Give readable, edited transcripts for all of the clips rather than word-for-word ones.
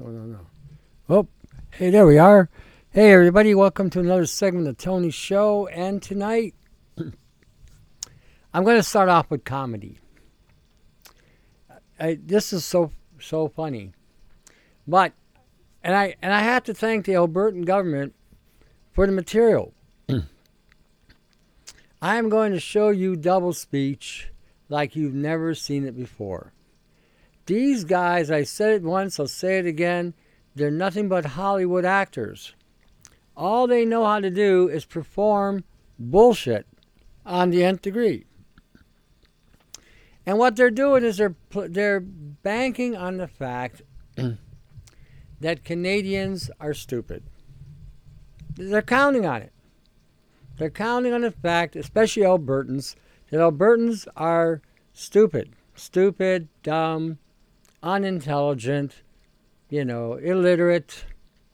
No. Oh, hey, there we are. Hey, everybody, welcome to another segment of Tony's Show. And tonight, I'm going to start off with comedy. This is so funny. But, and I have to thank the Albertan government for the material. I am going to show you double speech like you've never seen it before. These guys, I said it once, I'll say it again, they're nothing but Hollywood actors. All they know how to do is perform bullshit on the nth degree. And what they're doing is they're banking on the fact that Canadians are stupid. They're counting on it. They're counting on the fact, especially Albertans, that Albertans are stupid. Stupid, dumb, unintelligent, illiterate,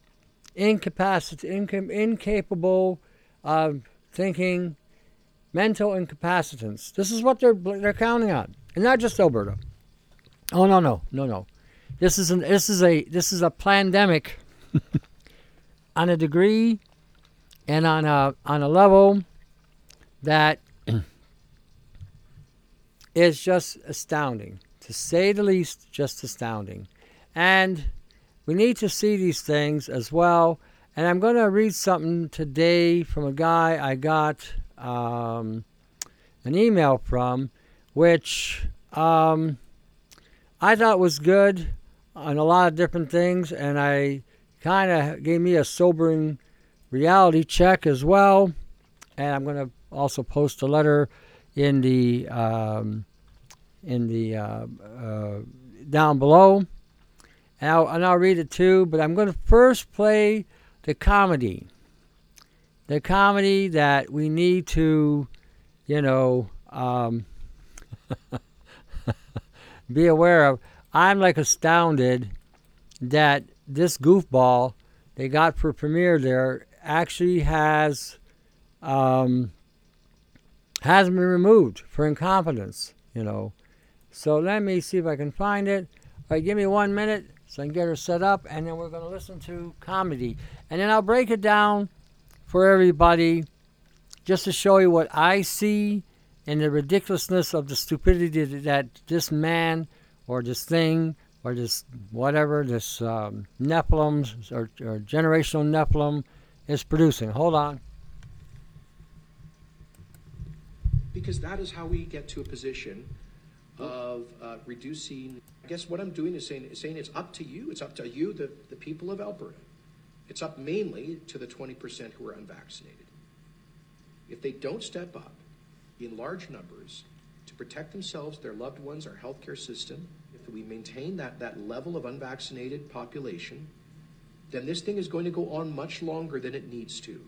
incapable of thinking, mental incapacitance. This is what they're counting on, and not just Alberta. Oh no. This is a pandemic on a degree and on a level that is just astounding, to say the least. Just astounding, and we need to see these things as well. And I'm going to read something today from a guy I got an email from, which I thought was good on a lot of different things, and I kind of gave me a sobering reality check as well. And I'm going to also post a letter in the down below. And I'll read it too, but I'm going to first play the comedy. The comedy that we need to, be aware of. I'm like astounded that this goofball they got for premiere there actually hasn't been removed for incompetence, So let me see if I can find it. All right, give me 1 minute so I can get her set up, and then we're going to listen to comedy. And then I'll break it down for everybody just to show you what I see and the ridiculousness of the stupidity that this man or this thing or this whatever, this Nephilim or generational Nephilim is producing. Hold on. Because that is how we get to a position of reducing. I guess what I'm doing is saying it's up to you. It's up to you, the people of Alberta. It's up mainly to the 20% who are unvaccinated. If they don't step up in large numbers to protect themselves, their loved ones, our healthcare system, if we maintain that level of unvaccinated population, then this thing is going to go on much longer than it needs to.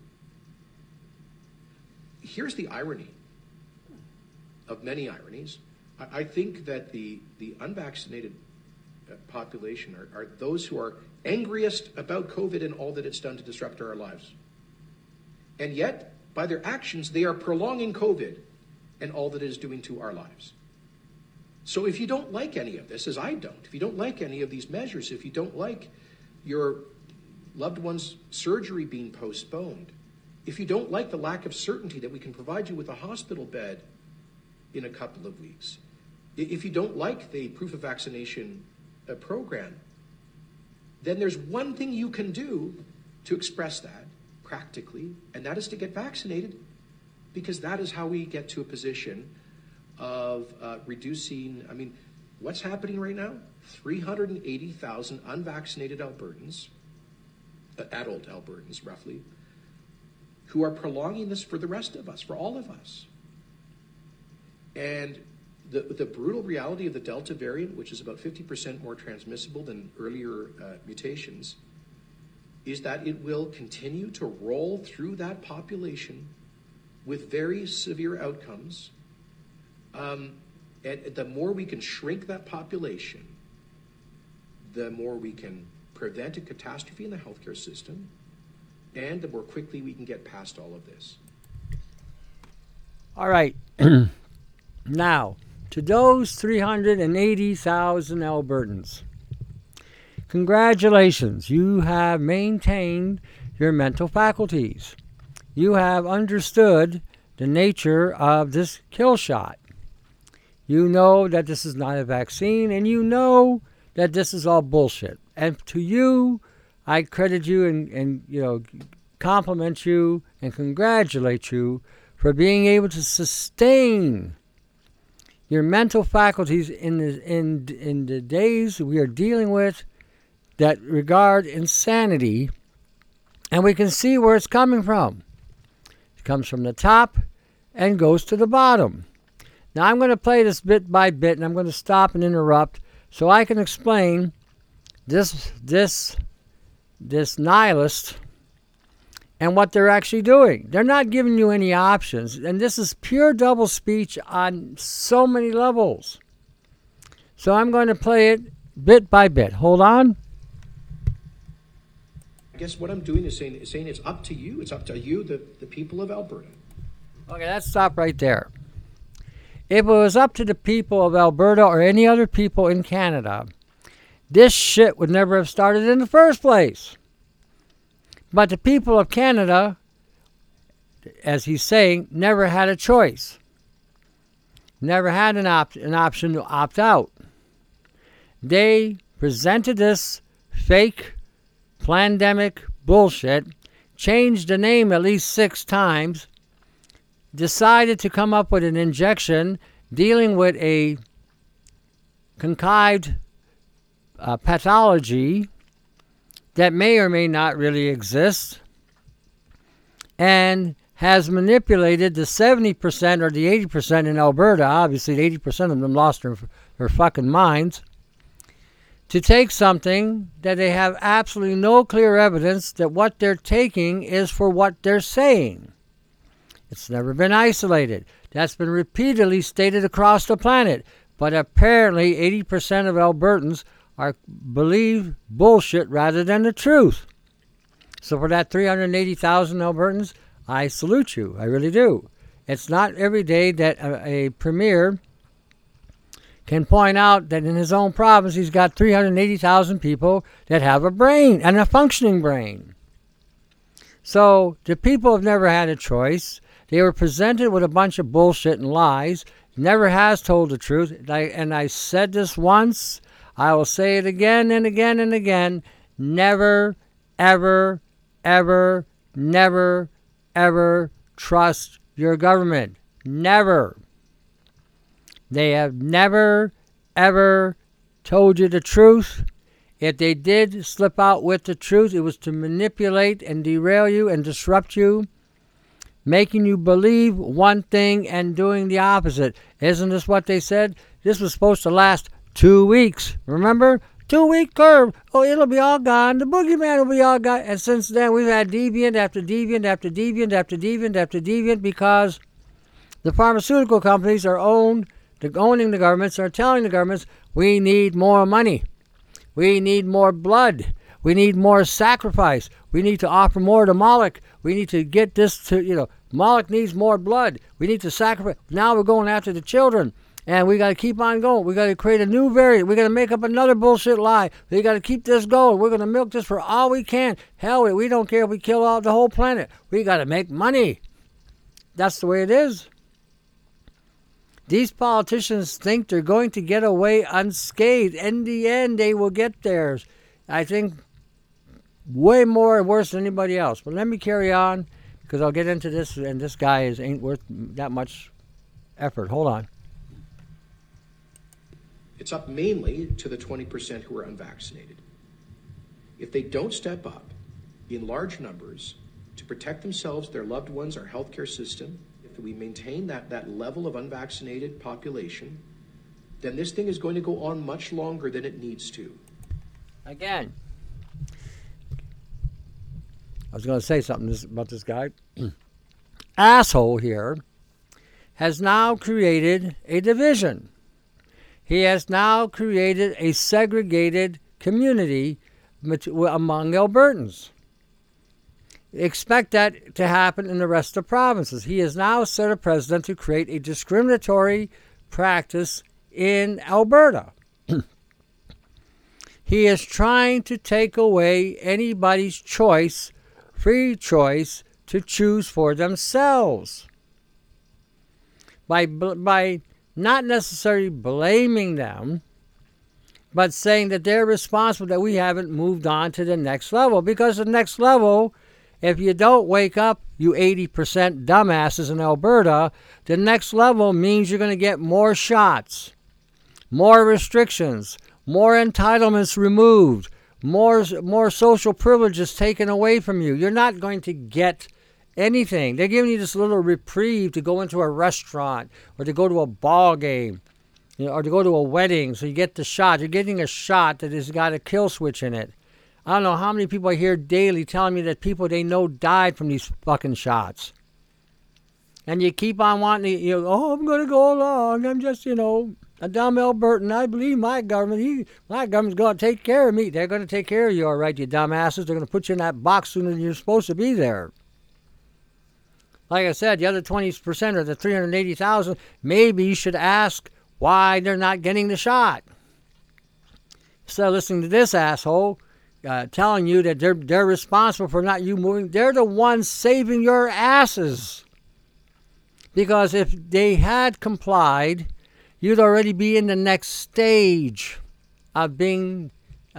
Here's the irony of many ironies. I think that the unvaccinated population are those who are angriest about COVID and all that it's done to disrupt our lives. And yet, by their actions, they are prolonging COVID and all that it is doing to our lives. So if you don't like any of this, as I don't, if you don't like any of these measures, if you don't like your loved one's surgery being postponed, if you don't like the lack of certainty that we can provide you with a hospital bed in a couple of weeks, if you don't like the proof of vaccination program, then there's one thing you can do to express that practically, and that is to get vaccinated, because that is how we get to a position of reducing. I mean, what's happening right now? 380,000 unvaccinated Albertans, adult Albertans roughly, who are prolonging this for the rest of us, for all of us. And the brutal reality of the Delta variant, which is about 50% more transmissible than earlier mutations, is that it will continue to roll through that population with very severe outcomes. And the more we can shrink that population, the more we can prevent a catastrophe in the healthcare system, and the more quickly we can get past all of this. All right. Now, to those 380,000 Albertans, Congratulations, you have maintained your mental faculties. You have understood the nature of this kill shot. You know that this is not a vaccine, and you know that this is all bullshit. And to you, I credit you and compliment you and congratulate you for being able to sustain your mental faculties in the days we are dealing with that regard insanity, and we can see where it's coming from. It comes from the top and goes to the bottom. Now I'm going to play this bit by bit, and I'm going to stop and interrupt so I can explain this nihilist and what they're actually doing. They're not giving you any options, and this is pure double speech on so many levels. So I'm going to play it bit by bit. Hold on. I guess what I'm doing is saying it's up to you. It's up to you, the people of Alberta. Okay, let's stop right there. If it was up to the people of Alberta or any other people in Canada, this shit would never have started in the first place. But the people of Canada, as he's saying, never had a choice. Never had an option to opt out. They presented this fake pandemic bullshit, changed the name at least 6 times, decided to come up with an injection dealing with a contrived pathology that may or may not really exist, and has manipulated the 70% or the 80% in Alberta, obviously 80% of them lost their fucking minds, to take something that they have absolutely no clear evidence that what they're taking is for what they're saying. It's never been isolated. That's been repeatedly stated across the planet. But apparently 80% of Albertans believe bullshit rather than the truth. So for that 380,000 Albertans, I salute you. I really do. It's not every day that a premier can point out that in his own province he's got 380,000 people that have a brain and a functioning brain. So the people have never had a choice. They were presented with a bunch of bullshit and lies. Never has told the truth. And I said this once. I will say it again and again and again. Never, ever, ever, never, ever trust your government. Never. They have never, ever told you the truth. If they did slip out with the truth, it was to manipulate and derail you and disrupt you, making you believe one thing and doing the opposite. Isn't this what they said? This was supposed to last 2 weeks. Remember? 2-week curve. Oh, it'll be all gone. The boogeyman will be all gone. And since then, we've had deviant after deviant after deviant after deviant after deviant because the pharmaceutical companies are owning the governments, are telling the governments, we need more money. We need more blood. We need more sacrifice. We need to offer more to Moloch. We need to get this to, Moloch needs more blood. We need to sacrifice. Now we're going after the children. And we got to keep on going. We got to create a new variant. We got to make up another bullshit lie. We got to keep this going. We're going to milk this for all we can. Hell, we don't care if we kill all the whole planet. We got to make money. That's the way it is. These politicians think they're going to get away unscathed. In the end, they will get theirs. I think way more and worse than anybody else. But let me carry on because I'll get into this, and this guy ain't worth that much effort. Hold on. It's up mainly to the 20% who are unvaccinated. If they don't step up in large numbers to protect themselves, their loved ones, our healthcare system, if we maintain that level of unvaccinated population, then this thing is going to go on much longer than it needs to. Again, I was going to say something about this guy. Asshole here has now created a division. He has now created a segregated community among Albertans. Expect that to happen in the rest of the provinces. He has now set a precedent to create a discriminatory practice in Alberta. He is trying to take away anybody's choice, free choice, to choose for themselves. By not necessarily blaming them, but saying that they're responsible that we haven't moved on to the next level. Because the next level, if you don't wake up, you 80% dumbasses in Alberta, the next level means you're going to get more shots, more restrictions, more entitlements removed, more social privileges taken away from you. You're not going to get anything. They're giving you this little reprieve to go into a restaurant or to go to a ball game, or to go to a wedding, so you get the shot. You're getting a shot that has got a kill switch in it. I don't know how many people I hear daily telling me that people they know died from these fucking shots. And you keep on wanting to, I'm going to go along. I'm just, a dumb Albertan. I believe my government's going to take care of me. They're going to take care of you, all right, you dumbasses. They're going to put you in that box sooner than you're supposed to be there. Like I said, the other 20% or the 380,000, maybe you should ask why they're not getting the shot. Instead of listening to this asshole telling you that they're responsible for not you moving, they're the ones saving your asses. Because if they had complied, you'd already be in the next stage of being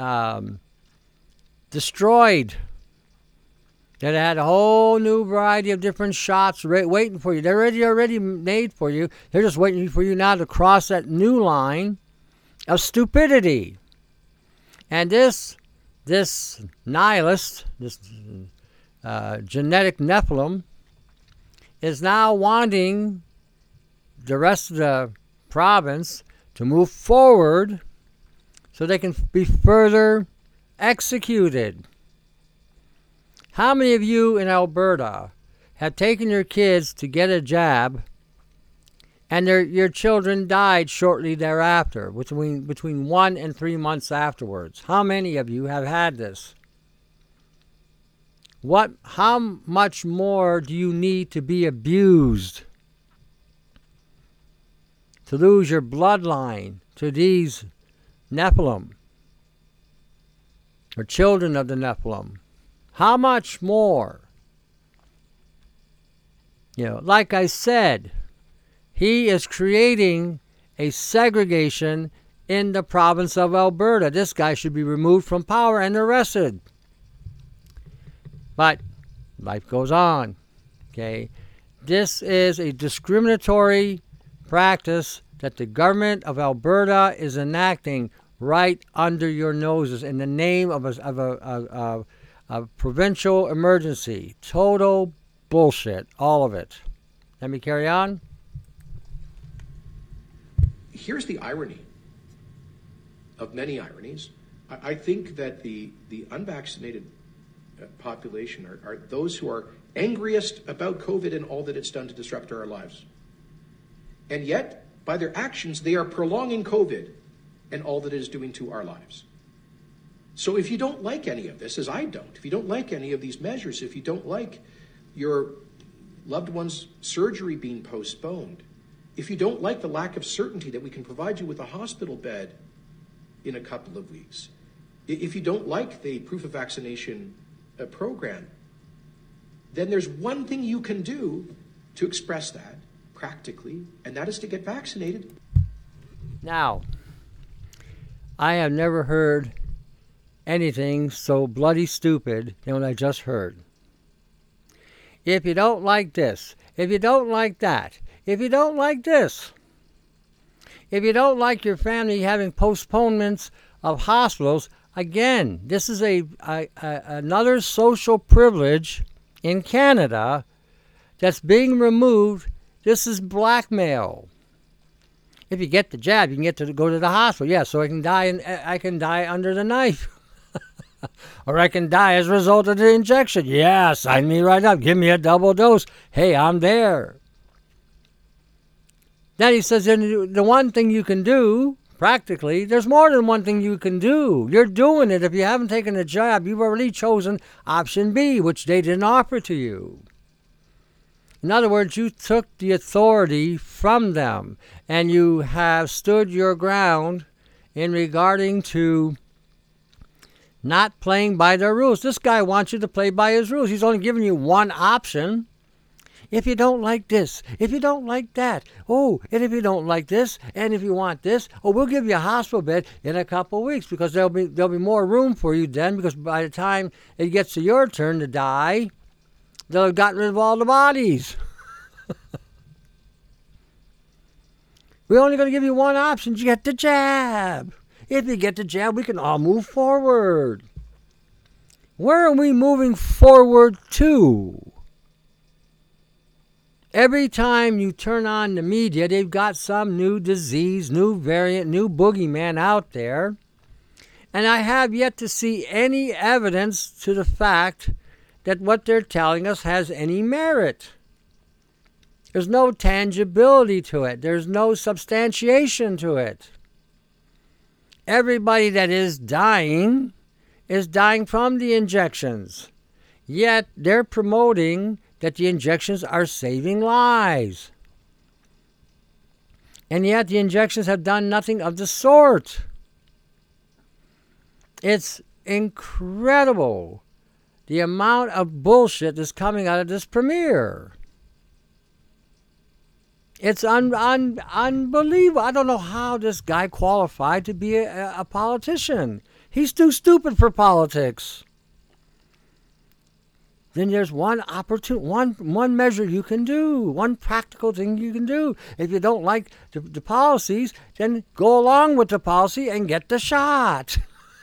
destroyed. That had a whole new variety of different shots waiting for you. They're already made for you. They're just waiting for you now to cross that new line of stupidity. And this nihilist, this genetic Nephilim, is now wanting the rest of the province to move forward so they can be further executed. How many of you in Alberta have taken your kids to get a jab and your children died shortly thereafter, between 1 and 3 months afterwards? How many of you have had this? How much more do you need to be abused to lose your bloodline to these Nephilim or children of the Nephilim? How much more? Like I said, he is creating a segregation in the province of Alberta. This guy should be removed from power and arrested. But life goes on. Okay? This is a discriminatory practice that the government of Alberta is enacting right under your noses in the name of a provincial emergency. Total bullshit. All of it. Let me carry on. Here's the irony of many ironies. I think that the unvaccinated population are those who are angriest about COVID and all that it's done to disrupt our lives. And yet, by their actions, they are prolonging COVID and all that it is doing to our lives. So if you don't like any of this, as I don't, if you don't like any of these measures, if you don't like your loved one's surgery being postponed, if you don't like the lack of certainty that we can provide you with a hospital bed in a couple of weeks, if you don't like the proof of vaccination program, then there's one thing you can do to express that practically, and that is to get vaccinated. Now, I have never heard anything so bloody stupid than what I just heard. If you don't like this, if you don't like that, if you don't like this, if you don't like your family having postponements of hospitals, again, this is another social privilege in Canada that's being removed. This is blackmail. If you get the jab, you can get to go to the hospital. Yeah, so I can die under the knife. Or I can die as a result of the injection. Yeah, sign me right up. Give me a double dose. Hey, I'm there. Then he says, the one thing you can do, practically, there's more than one thing you can do. You're doing it. If you haven't taken the jab, you've already chosen option B, which they didn't offer to you. In other words, you took the authority from them, and you have stood your ground in regarding to not playing by their rules. This guy wants you to play by his rules. He's only giving you one option. If you don't like this, if you don't like that, oh, and if you don't like this, and if you want this, oh, we'll give you a hospital bed in a couple of weeks because there'll be more room for you then, because by the time it gets to your turn to die, they'll have gotten rid of all the bodies. We're only going to give you one option. You get the jab. If you get the jab, we can all move forward. Where are we moving forward to? Every time you turn on the media, they've got some new disease, new variant, new boogeyman out there. And I have yet to see any evidence to the fact that what they're telling us has any merit. There's no tangibility to it. There's no substantiation to it. Everybody that is dying from the injections. Yet they're promoting that the injections are saving lives. And yet the injections have done nothing of the sort. It's incredible the amount of bullshit that's coming out of this premiere. It's unbelievable. I don't know how this guy qualified to be a politician. He's too stupid for politics. Then there's one measure you can do, one practical thing you can do. If you don't like the policies, then go along with the policy and get the shot.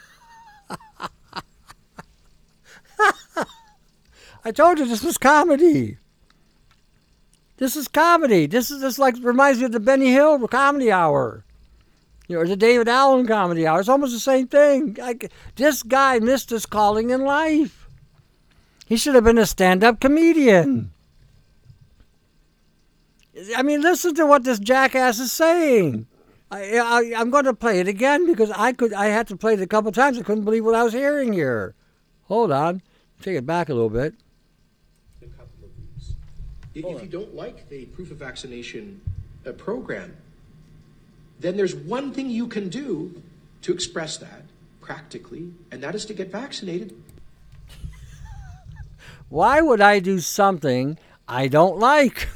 I told you this was comedy. This is comedy. This like reminds me of the Benny Hill Comedy Hour, or the David Allen Comedy Hour. It's almost the same thing. This guy missed his calling in life. He should have been a stand-up comedian. I mean, listen to what this jackass is saying. I'm going to play it again because I had to play it a couple times. I couldn't believe what I was hearing here. Hold on. Take it back a little bit. A couple of weeks. If you don't like the proof of vaccination program, then there's one thing you can do to express that practically, and that is to get vaccinated. Why would I do something I don't like?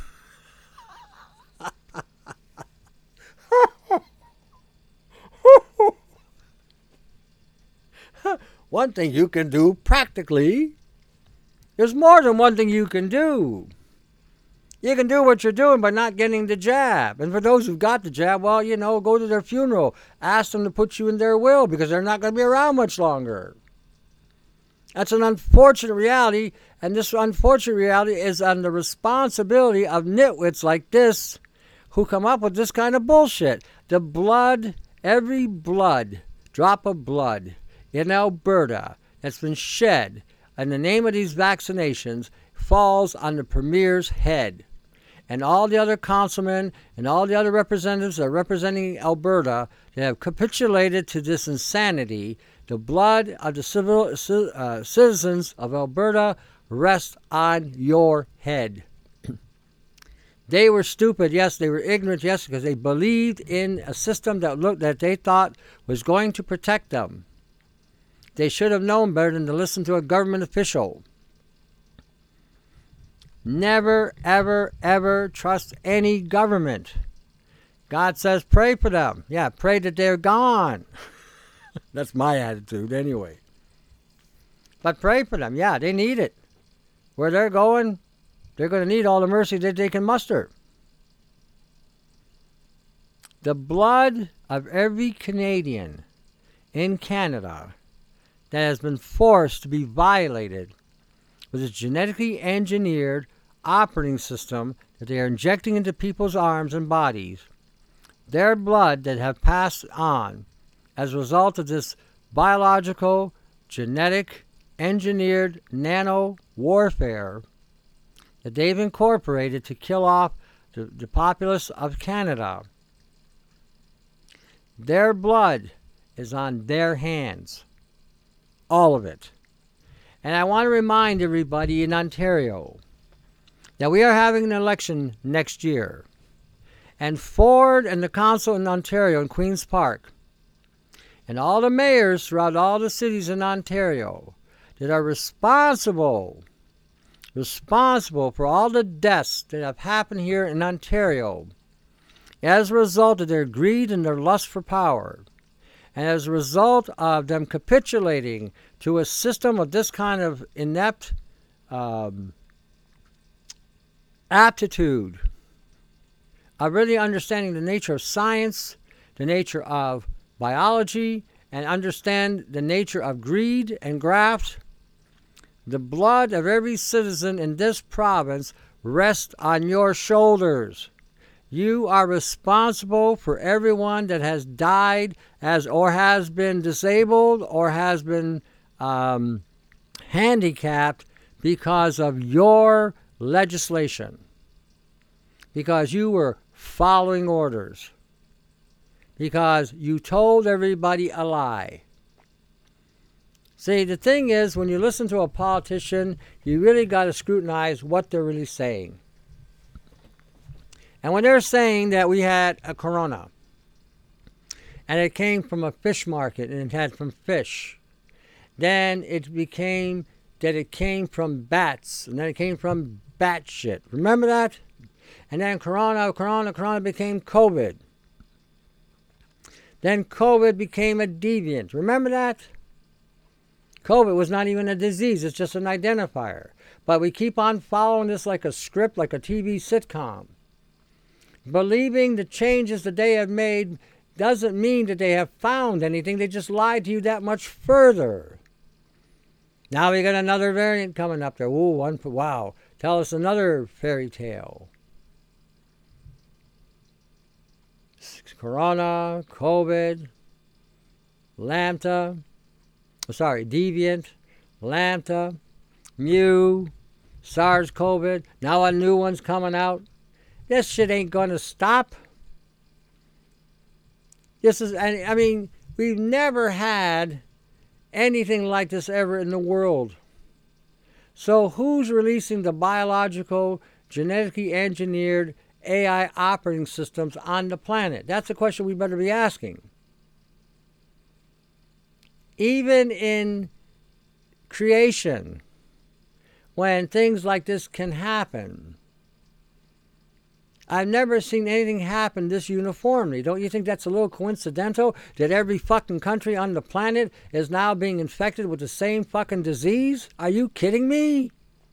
One thing you can do practically. There's more than one thing you can do. You can do what you're doing by not getting the jab. And for those who've got the jab, well, go to their funeral. Ask them to put you in their will because they're not going to be around much longer. That's an unfortunate reality, and this unfortunate reality is on the responsibility of nitwits like this who come up with this kind of bullshit. Every drop of blood in Alberta that's been shed in the name of these vaccinations falls on the Premier's head. And all the other councilmen and all the other representatives that are representing Alberta that have capitulated to this insanity. The blood of the citizens of Alberta rests on your head. They were stupid, yes. They were ignorant, yes, because they believed in a system that they thought was going to protect them. They should have known better than to listen to a government official. Never, ever, ever trust any government. God says pray for them. Yeah, pray that they're gone. That's my attitude anyway. But pray for them. Yeah, they need it. Where they're going to need all the mercy that they can muster. The blood of every Canadian in Canada that has been forced to be violated with a genetically engineered operating system that they are injecting into people's arms and bodies, their blood that have passed on as a result of this biological, genetic, engineered nano warfare that they've incorporated to kill off the populace of Canada. Their blood is on their hands. All of it. And I want to remind everybody in Ontario that we are having an election next year. And Ford and the council in Ontario in Queen's Park and all the mayors throughout all the cities in Ontario that are responsible for all the deaths that have happened here in Ontario as a result of their greed and their lust for power, and as a result of them capitulating to a system of this kind of inept aptitude of really understanding the nature of science, the nature of biology, and understand the nature of greed and graft. The blood of every citizen in this province rests on your shoulders. You are responsible for everyone that has died or has been disabled or has been handicapped because of your legislation, because you were following orders, because you told everybody a lie. See, the thing is, when you listen to a politician, you really got to scrutinize what they're really saying. And when they're saying that we had a corona, and it came from a fish market, and it had from fish, then it became that it came from bats, and then it came from bat shit. Remember that? And then corona became COVID. Then COVID became a deviant. Remember that? COVID was not even a disease, it's just an identifier. But we keep on following this like a script, like a TV sitcom. Believing the changes that they have made doesn't mean that they have found anything. They just lied to you that much further. Now we got another variant coming up there. Ooh, wow. Tell us another fairy tale. Corona, COVID, deviant, Lambda, Mu, SARS-CoV. Now a new one's coming out. This shit ain't gonna stop. We've never had anything like this ever in the world. So who's releasing the biological, genetically engineered AI operating systems on the planet? That's a question we better be asking. Even in creation, when things like this can happen, I've never seen anything happen this uniformly. Don't you think that's a little coincidental that every fucking country on the planet is now being infected with the same fucking disease? Are you kidding me?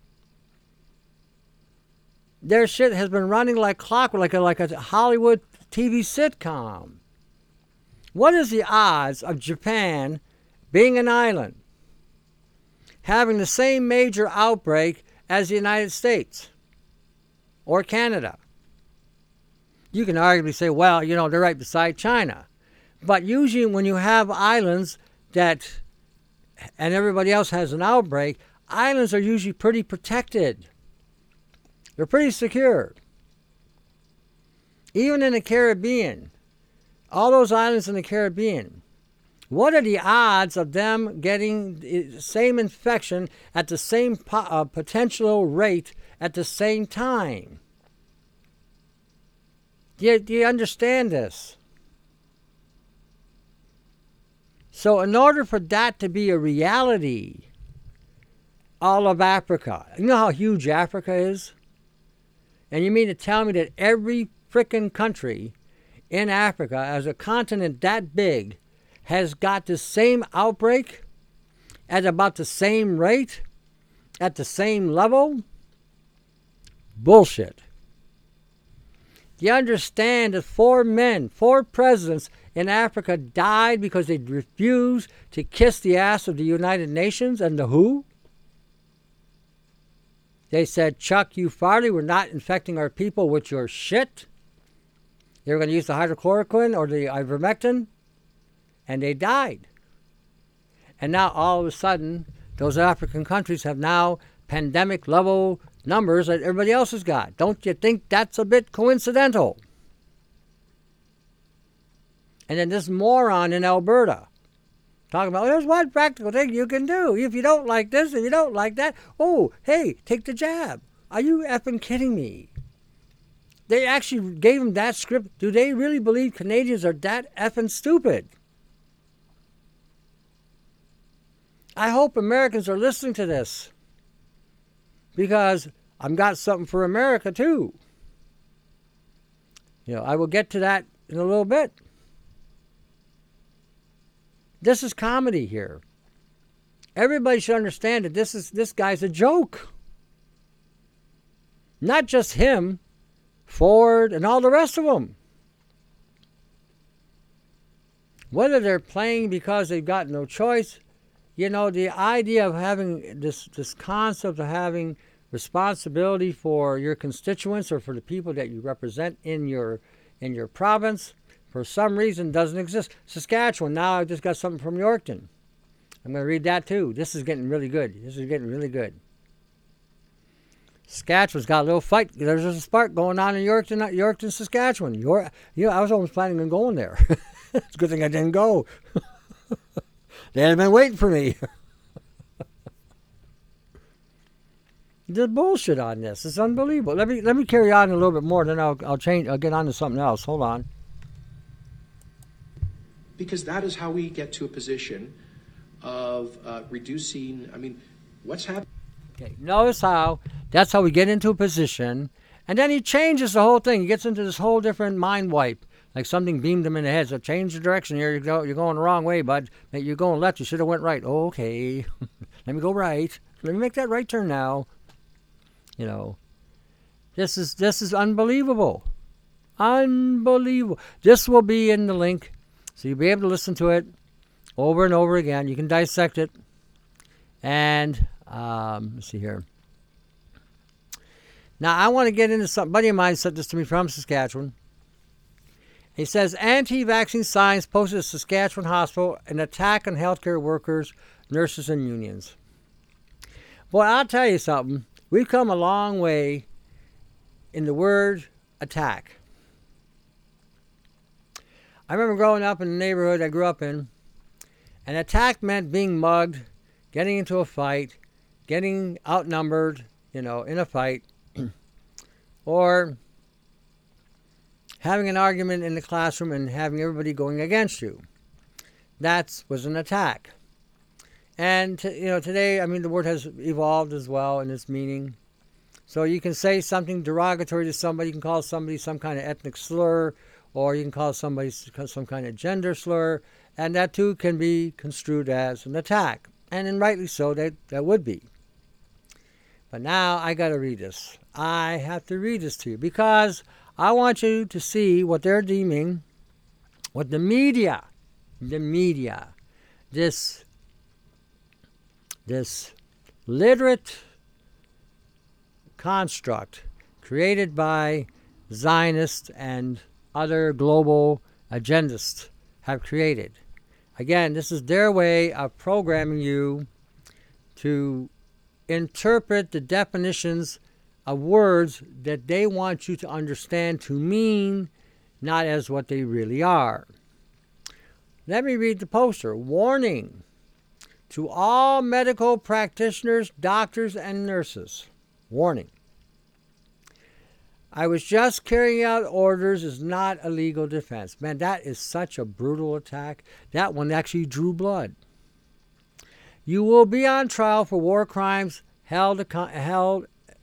Their shit has been running like clockwork, like a Hollywood TV sitcom. What is the odds of Japan, being an island, having the same major outbreak as the United States or Canada? You can arguably say, well, they're right beside China. But usually when you have islands and everybody else has an outbreak, islands are usually pretty protected. They're pretty secure. Even in the Caribbean, all those islands in the Caribbean, what are the odds of them getting the same infection at the same potential rate at the same time? Do you understand this? So in order for that to be a reality, all of Africa, you know how huge Africa is? And you mean to tell me that every frickin' country in Africa, as a continent that big, has got the same outbreak at about the same rate, at the same level? Bullshit. Do you understand that 4 presidents in Africa died because they refused to kiss the ass of the United Nations and the WHO? They said, Chuck, you farty, we're not infecting our people with your shit. They were going to use the hydrochloroquine or the ivermectin, and they died. And now all of a sudden, those African countries have now pandemic level numbers that everybody else has got. Don't you think that's a bit coincidental? And then this moron in Alberta talking about, there's one practical thing you can do. If you don't like this, if you don't like that, oh, hey, take the jab. Are you effing kidding me? They actually gave him that script. Do they really believe Canadians are that effing stupid? I hope Americans are listening to this, because I've got something for America too. I will get to that in a little bit. This is comedy here. Everybody should understand that this guy's a joke. Not just him, Ford, and all the rest of them. Whether they're playing because they've got no choice, the idea of having this concept of having responsibility for your constituents or for the people that you represent in your province, for some reason doesn't exist. Saskatchewan, now I've just got something from Yorkton. I'm going to read that too. This is getting really good. Saskatchewan's got a little fight. There's a spark going on in Yorkton, Saskatchewan. I was almost planning on going there. It's a good thing I didn't go. They had been waiting for me. There's bullshit on this. It's unbelievable. Let me carry on a little bit more, then I'll get on to something else. Hold on. Because that is how we get to a position of reducing. What's happening? Okay, notice how that's how we get into a position, and then he changes the whole thing. He gets into this whole different mind wipe, like something beamed him in the head. So change the direction here. You're going the wrong way, bud. You're going left. You should have went right. Okay, let me go right. Let me make that right turn now. This is unbelievable. Unbelievable. This will be in the link, so you'll be able to listen to it over and over again. You can dissect it. And let's see here. Now, I want to get into something. A buddy of mine sent this to me from Saskatchewan. He says, anti-vaccine signs posted at Saskatchewan hospital, an attack on healthcare workers, nurses, and unions. Boy, I'll tell you something. We've come a long way in the word attack. I remember growing up in the neighborhood I grew up in. An attack meant being mugged, getting into a fight, getting outnumbered, in a fight, or having an argument in the classroom and having everybody going against you. That was an attack. And, today, the word has evolved as well in its meaning. So you can say something derogatory to somebody. You can call somebody some kind of ethnic slur, or you can call somebody some kind of gender slur, and that too can be construed as an attack. And rightly so, that would be. But now I got to read this. I have to read this to you because I want you to see what they're deeming, what the media, this literate construct created by Zionists and other global agendists have created. Again, this is their way of programming you to interpret the definitions of words that they want you to understand to mean not as what they really are. Let me read the poster. Warning to all medical practitioners, doctors, and nurses. Warning. I was just carrying out orders is not a legal defense. Man, that is such a brutal attack. That one actually drew blood. You will be on trial for war crimes, held accountable.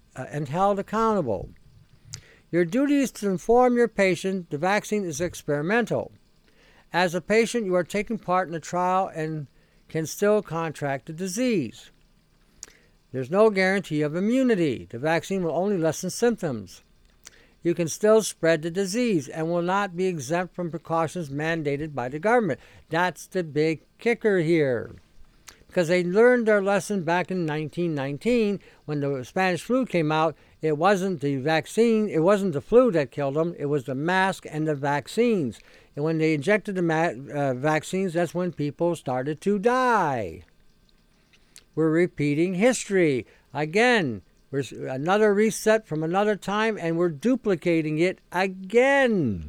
Your duty is to inform your patient the vaccine is experimental. As a patient, you are taking part in the trial and can still contract the disease. There's no guarantee of immunity. The vaccine will only lessen symptoms. You can still spread the disease and will not be exempt from precautions mandated by the government. That's the big kicker here. Because they learned their lesson back in 1919 when the Spanish flu came out. It wasn't the vaccine, it wasn't the flu that killed them, it was the mask and the vaccines. And when they injected the vaccines, that's when people started to die. We're repeating history. Again, there's another reset from another time, and we're duplicating it again.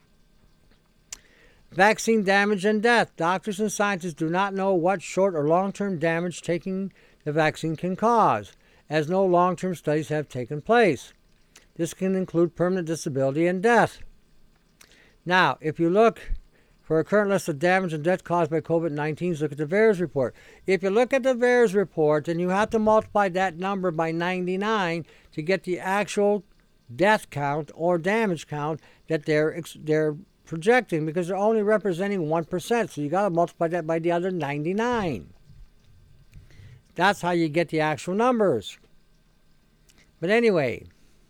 Vaccine damage and death. Doctors and scientists do not know what short or long-term damage taking the vaccine can cause, as no long-term studies have taken place. This can include permanent disability and death. Now, if you look for a current list of damage and death caused by COVID-19, look at the VAERS report. If you look at the VAERS report, then you have to multiply that number by 99 to get the actual death count or damage count that they're projecting, because they're only representing 1%. So you got to multiply that by the other 99. That's how you get the actual numbers. But anyway,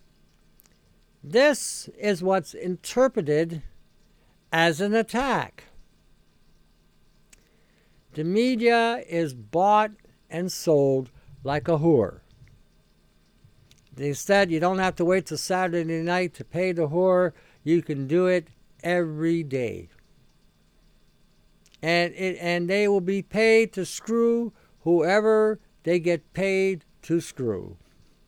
this is what's interpreted as an attack. The media is bought and sold like a whore. Instead, you don't have to wait till Saturday night to pay the whore. You can do it every day. And they will be paid to screw whoever they get paid to screw.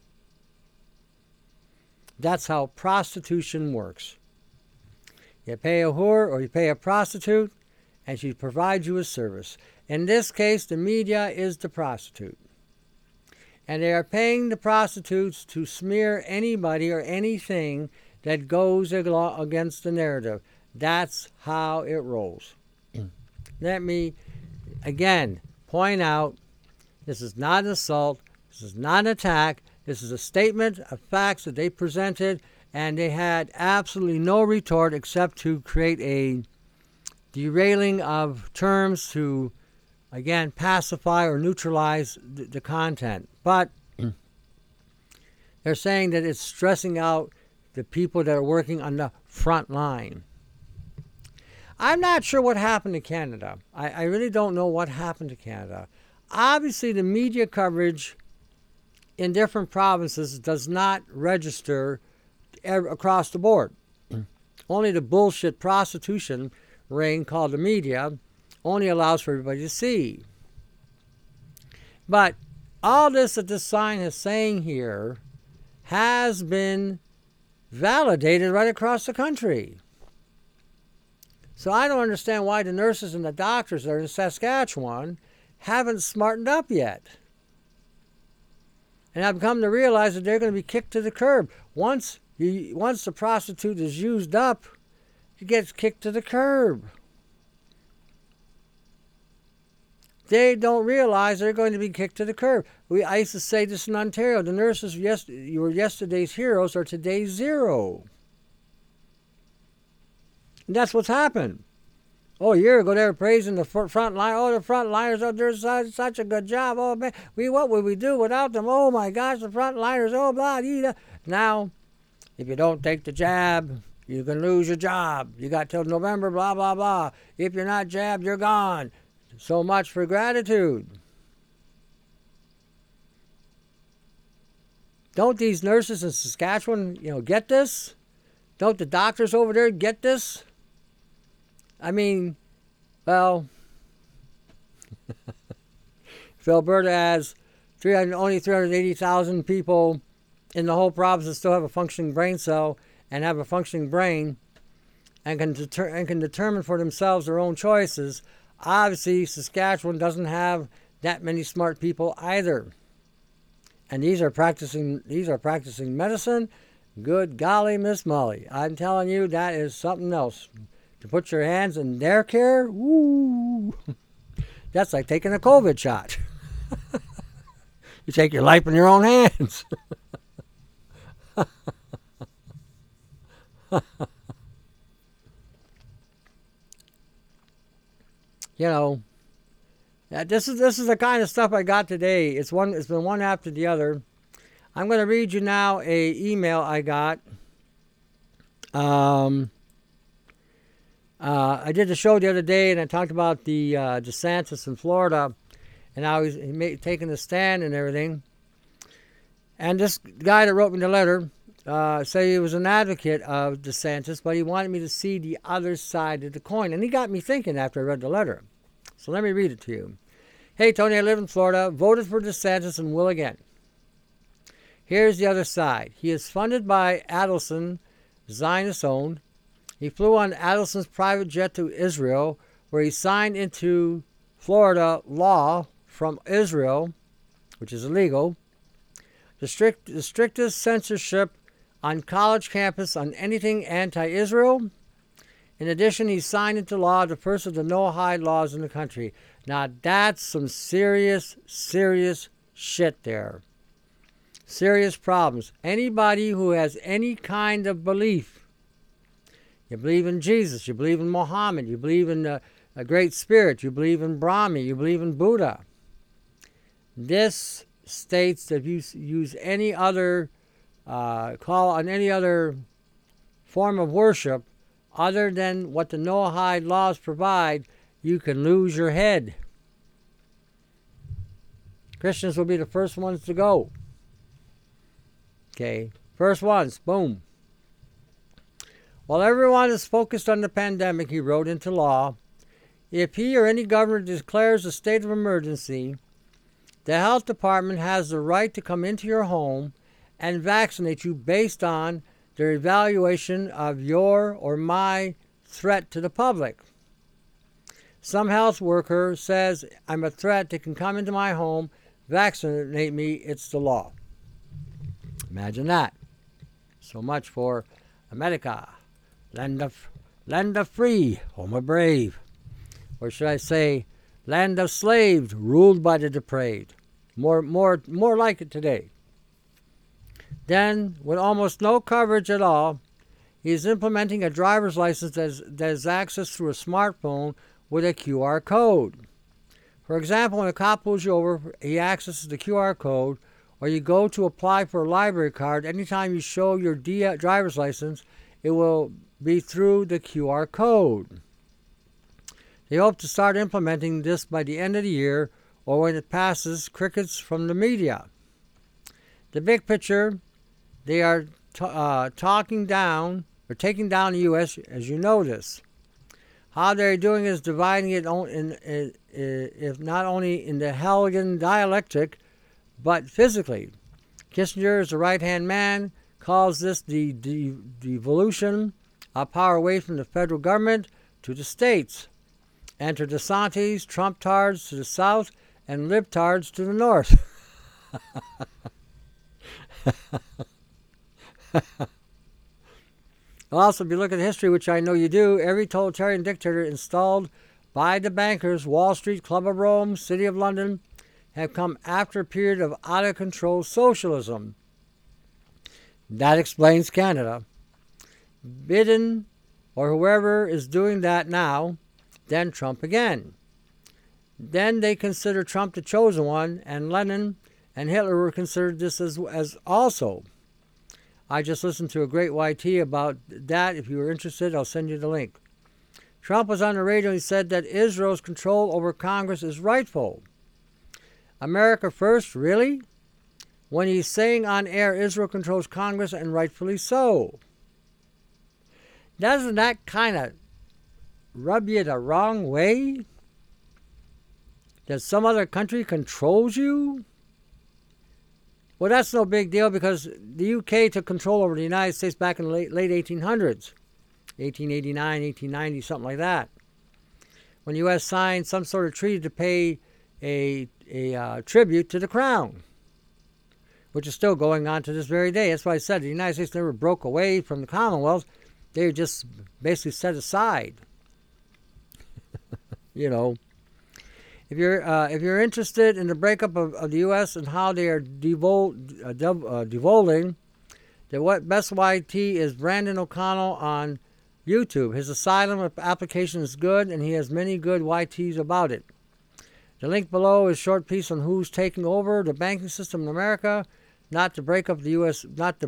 That's how prostitution works. You pay a whore or you pay a prostitute, and she provides you a service. In this case, the media is the prostitute. And they are paying the prostitutes to smear anybody or anything that goes against the narrative. That's how it rolls. Let me, again, point out, this is not an assault. This is not an attack. This is a statement of facts that they presented, and they had absolutely no retort except to create a derailing of terms to, again, pacify or neutralize the content. But they're saying that it's stressing out the people that are working on the front line. I'm not sure what happened to Canada. I really don't know what happened to Canada. Obviously, the media coverage in different provinces does not register across the board. Only the bullshit prostitution ring called the media only allows for everybody to see. But all this that this sign is saying here has been validated right across the country. So I don't understand why the nurses and the doctors that are in Saskatchewan haven't smartened up yet. And I've come to realize that they're going to be kicked to the curb. Once the prostitute is used up, she gets kicked to the curb. They don't realize they're going to be kicked to the curb. I used to say this in Ontario. The nurses, you were yesterday's heroes, are today's zero. And that's what's happened. Oh, a year ago they were praising the front line. Oh, the front liners, oh, they're such a good job. Oh, man, what would we do without them? Oh, my gosh, the front liners, oh, blah, blah. Now, if you don't take the jab, you can lose your job. You got till November, blah, blah, blah. If you're not jabbed, you're gone. So much for gratitude. Don't these nurses in Saskatchewan, get this? Don't the doctors over there get this? I mean, well, if Alberta has only 380,000 people in the whole province that still have a functioning brain cell and have a functioning brain and can determine for themselves their own choices, obviously Saskatchewan doesn't have that many smart people either. And these are practicing medicine. Good golly, Miss Molly. I'm telling you, that is something else. To put your hands in their care, woo, that's like taking a COVID shot. You take your life in your own hands. This is the kind of stuff I got today. It's been one after the other. I'm going to read you now a email I got. I did the show the other day, and I talked about the DeSantis in Florida, and how he's taking the stand and everything. And this guy that wrote me the letter said he was an advocate of DeSantis, but he wanted me to see the other side of the coin. And he got me thinking after I read the letter. So let me read it to you. Hey, Tony, I live in Florida, voted for DeSantis and will again. Here's the other side. He is funded by Adelson, Zionist-owned. He flew on Adelson's private jet to Israel, where he signed into Florida law from Israel, which is illegal, the strictest censorship on college campus on anything anti-Israel. In addition, he signed into law the first of the no-hide laws in the country. Now, that's some serious, serious shit there. Serious problems. Anybody who has any kind of belief, you believe in Jesus, you believe in Muhammad, you believe in a great spirit, you believe in Brahma, you believe in Buddha. This states that if you use any other, call on any other form of worship other than what the no-hide laws provide, you can lose your head. Christians will be the first ones to go. Okay, first ones, boom. While everyone is focused on the pandemic, he wrote into law, if he or any governor declares a state of emergency, the health department has the right to come into your home and vaccinate you based on their evaluation of your or my threat to the public. Some health worker says, I'm a threat, they can come into my home, vaccinate me, it's the law. Imagine that. So much for America, land of free, home of brave. Or should I say, land of slaves, ruled by the depraved. More like it today. Then, with almost no coverage at all, he is implementing a driver's license that is accessed through a smartphone with a QR code. For example, when a cop pulls you over, he accesses the QR code, or you go to apply for a library card. Anytime you show your driver's license, it will be through the QR code. They hope to start implementing this by the end of the year, or when it passes crickets from the media. The big picture, they are taking down the U.S., as you know this. How they're doing is dividing it if not only in the Hegelian dialectic, but physically. Kissinger, is the right-hand man, calls this the devolution of power away from the federal government to the states. Enter DeSantis, Trump-tards to the south, and libtards to the north. Also, if you look at history, which I know you do, every totalitarian dictator installed by the bankers, Wall Street, Club of Rome, City of London, have come after a period of out-of-control socialism. That explains Canada. Biden, or whoever is doing that now, then Trump again. Then they consider Trump the chosen one, and Lenin and Hitler were considered this as also. I just listened to a great YT about that. If you were interested, I'll send you the link. Trump was on the radio and he said that Israel's control over Congress is rightful. America first, really? When he's saying on air Israel controls Congress, and rightfully so. Doesn't that kind of rub you the wrong way? That some other country controls you? Well, that's no big deal, because the UK took control over the United States back in the late 1800s. 1889, 1890, something like that. When the U.S. signed some sort of treaty to pay a tribute to the crown, which is still going on to this very day. That's why I said the United States never broke away from the Commonwealth. They were just basically set aside. You know. If you're interested in the breakup of the U.S. and how they are devolving, the best YT is Brandon O'Connell on YouTube. His asylum application is good, and he has many good YTs about it. The link below is a short piece on who's taking over the banking system in America, not the breakup of the U.S.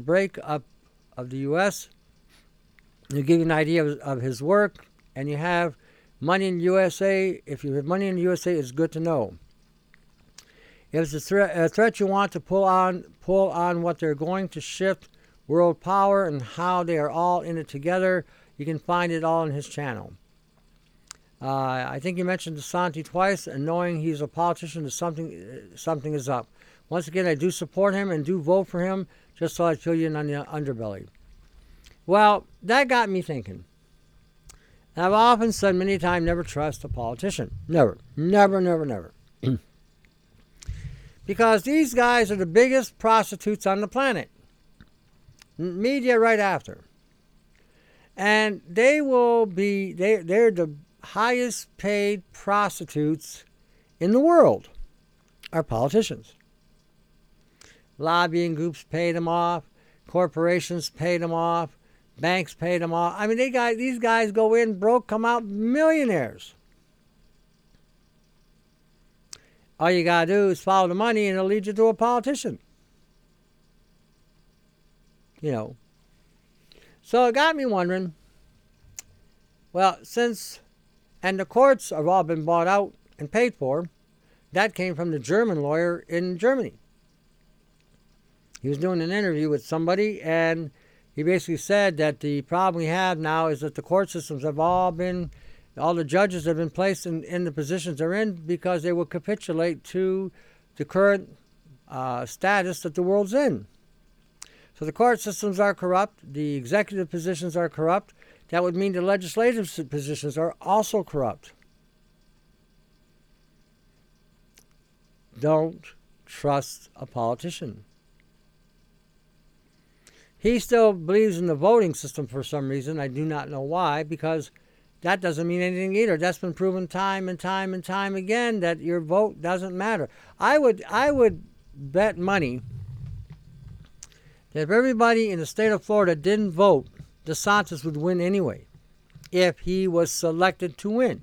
He'll give you an idea of his work, and you have money in the USA. If you have money in the USA, it's good to know. If it's a threat you want to pull on what they're going to shift world power and how they are all in it together, you can find it all on his channel. I think you mentioned DeSantis twice, and knowing he's a politician, something is up. Once again, I do support him and do vote for him, just so I feel you on the underbelly. Well, that got me thinking. And I've often said many times, never trust a politician. Never. Never, never, never. Because these guys are the biggest prostitutes on the planet. Media right after. And they're the highest paid prostitutes in the world are politicians. Lobbying groups paid them off. Corporations paid them off. Banks paid them off. I mean, these guys go in broke, come out millionaires. All you got to do is follow the money and it'll lead you to a politician. You know. So it got me wondering, well, and the courts have all been bought out and paid for. That came from the German lawyer in Germany. He was doing an interview with somebody, and he basically said that the problem we have now is that the court systems have all the judges have been placed in the positions they're in because they will capitulate to the current status that the world's in. So the court systems are corrupt, the executive positions are corrupt. That would mean the legislative positions are also corrupt. Don't trust a politician. He still believes in the voting system for some reason. I do not know why, because that doesn't mean anything either. That's been proven time and time and time again that your vote doesn't matter. I would bet money that if everybody in the state of Florida didn't vote, DeSantis would win anyway, if he was selected to win.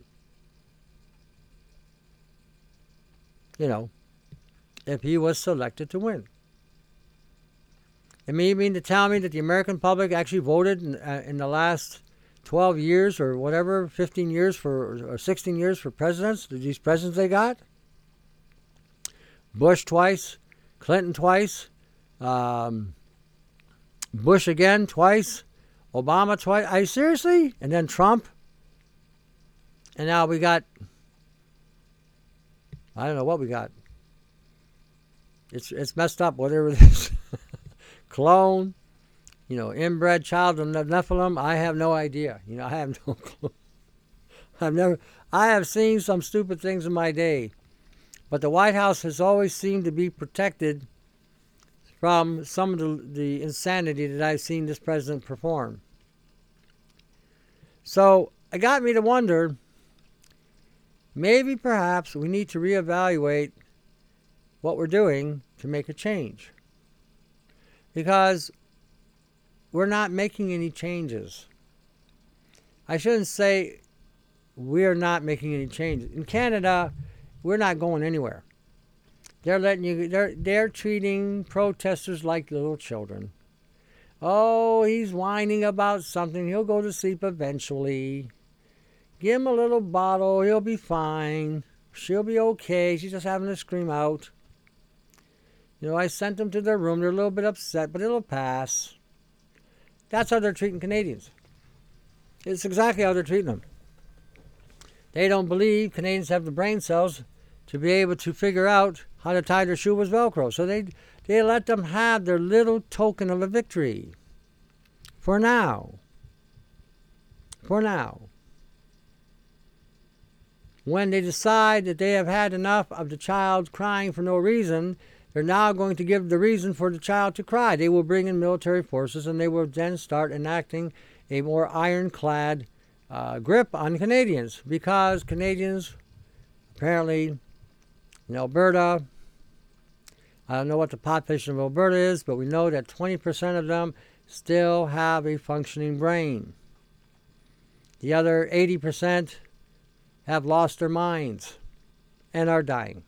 You know, if he was selected to win. And you mean to tell me that the American public actually voted in the last 12 years or whatever, 15 years or 16 years for presidents, these presidents they got? Bush twice, Clinton twice, Bush again twice, Obama twice. Are you seriously? And then Trump. And now we got, I don't know what we got. It's messed up, whatever it is. Clone, inbred child of Nephilim. I have no idea. I have no clue. I have seen some stupid things in my day. But the White House has always seemed to be protected from some of the insanity that I've seen this president perform. So it got me to wonder, maybe perhaps we need to reevaluate what we're doing to make a change. Because we're not making any changes. I shouldn't say we're not making any changes. In Canada, we're not going anywhere. They're treating protesters like little children. Oh, he's whining about something. He'll go to sleep eventually. Give him a little bottle. He'll be fine. She'll be okay. She's just having to scream out. I sent them to their room. They're a little bit upset, but it'll pass. That's how they're treating Canadians. It's exactly how they're treating them. They don't believe Canadians have the brain cells to be able to figure out how to tie their shoe with Velcro. So they let them have their little token of a victory. For now. For now. When they decide that they have had enough of the child crying for no reason, they're now going to give the reason for the child to cry. They will bring in military forces and they will then start enacting a more ironclad grip on Canadians, because Canadians, apparently in Alberta, I don't know what the population of Alberta is, but we know that 20% of them still have a functioning brain. The other 80% have lost their minds and are dying.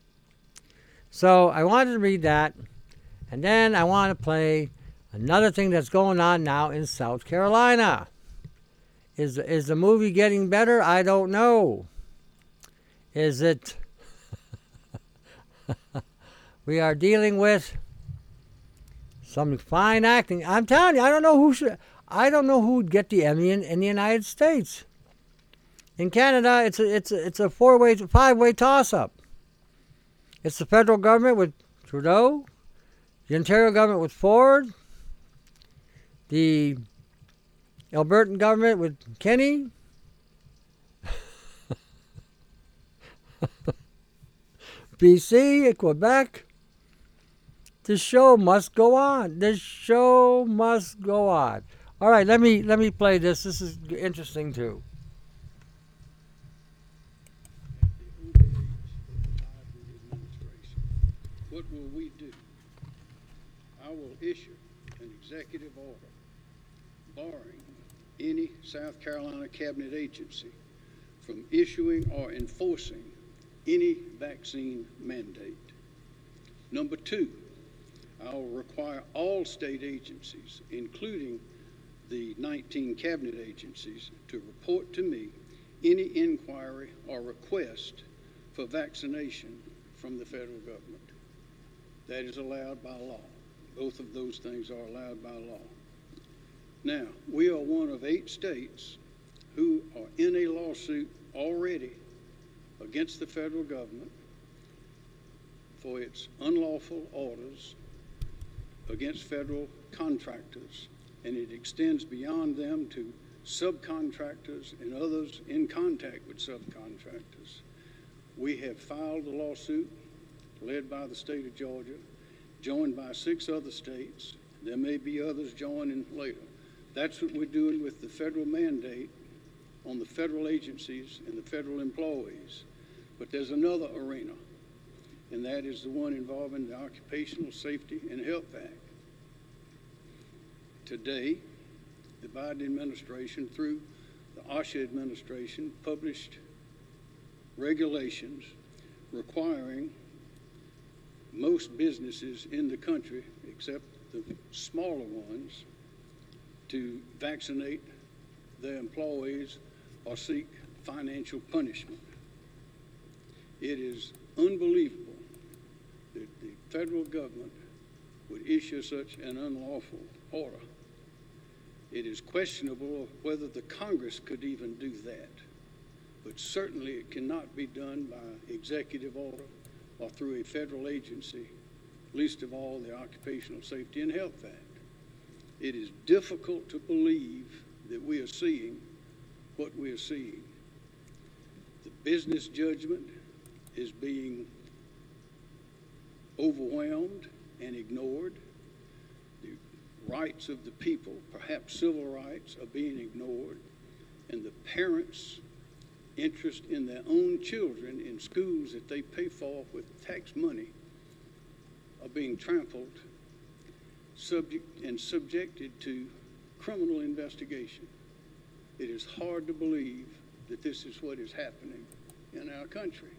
So I wanted to read that, and then I want to play another thing that's going on now in South Carolina. Is the movie getting better? I don't know. Is it? We are dealing with some fine acting. I'm telling you, I don't know who would get the Emmy in the United States. In Canada, it's a five-way toss-up. It's the federal government with Trudeau, the Ontario government with Ford, the Albertan government with Kenny, BC and Quebec. The show must go on. The show must go on. All right, let me play this. This is interesting too. The Biden administration. What will we do? I will issue an executive order barring any South Carolina cabinet agency from issuing or enforcing any vaccine mandate. Number two, I will require all state agencies, including the 19 cabinet agencies, to report to me any inquiry or request for vaccination from the federal government. That is allowed by law. Both of those things are allowed by law. Now, we are one of 8 states who are in a lawsuit already against the federal government for its unlawful orders against federal contractors, and it extends beyond them to subcontractors and others in contact with subcontractors. We have filed a lawsuit led by the state of Georgia, joined by 6 other states. There may be others joining later. That's what we're doing with the federal mandate on the federal agencies and the federal employees. But there's another arena, and that is the one involving the Occupational Safety and Health Act. Today, the Biden administration, through the OSHA administration, published regulations requiring most businesses in the country, except the smaller ones, to vaccinate their employees or seek financial punishment. It is unbelievable that the federal government would issue such an unlawful order. It is questionable whether the Congress could even do that, but certainly it cannot be done by executive order or through a federal agency, least of all the Occupational Safety and Health Act. It is difficult to believe that we are seeing what we are seeing. The business judgment is being overwhelmed and ignored. The rights of the people, perhaps civil rights, are being ignored. And the parents' interest in their own children in schools that they pay for with tax money are being trampled, subjected to criminal investigation. It is hard to believe that this is what is happening in our country.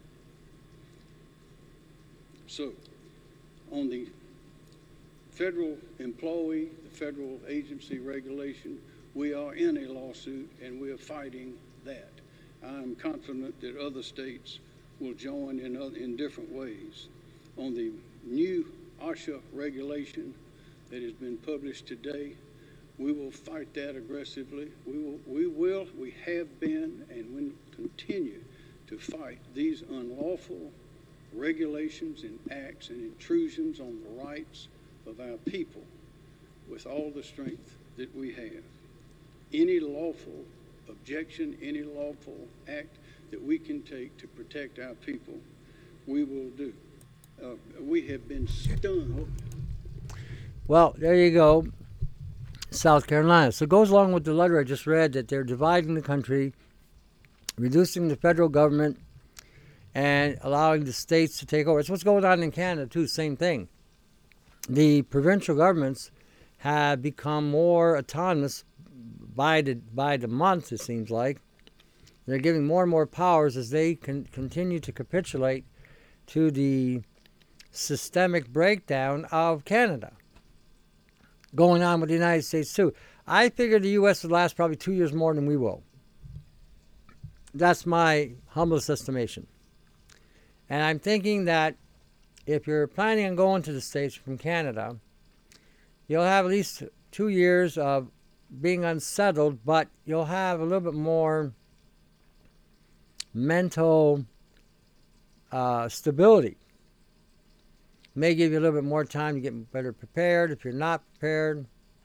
So, on the federal employee, the federal agency regulation, we are in a lawsuit and we are fighting that. I'm confident that other states will join in different ways. On the new OSHA regulation that has been published today, we will fight that aggressively. We have been and will continue to fight these unlawful regulations and acts and intrusions on the rights of our people with all the strength that we have. Any lawful objection, any lawful act that we can take to protect our people, we will do. We have been stunned. Well, there you go, South Carolina. So it goes along with the letter I just read that they're dividing the country, reducing the federal government, and allowing the states to take over. It's what's going on in Canada, too, same thing. The provincial governments have become more autonomous by the month, it seems like. They're giving more and more powers as they continue to capitulate to the systemic breakdown of Canada. Going on with the United States, too. I figure the U.S. will last probably 2 years more than we will. That's my humblest estimation. And I'm thinking that if you're planning on going to the States from Canada, you'll have at least 2 years of being unsettled, but you'll have a little bit more mental stability. May give you a little bit more time to get better prepared if you're not prepared.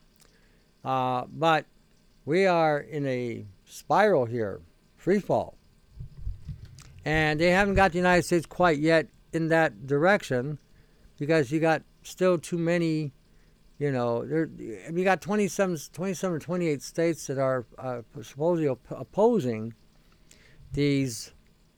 But we are in a spiral here, free fall. And they haven't got the United States quite yet in that direction because you got still too many You know, we got 27 or 28 states that are supposedly opposing these